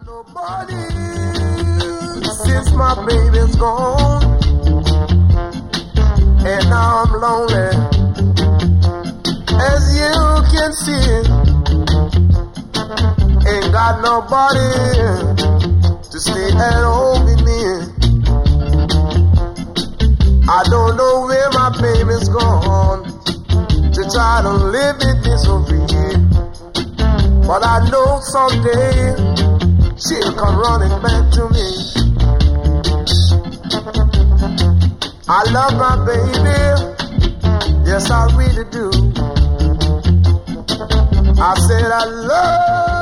Nobody since my baby's gone, and now I'm lonely, as you can see. Ain't got nobody to stay at home with me. I don't know where my baby's gone to try to live in misery, but I know someday she'll come running back to me. I love my baby, yes I really do. I said I love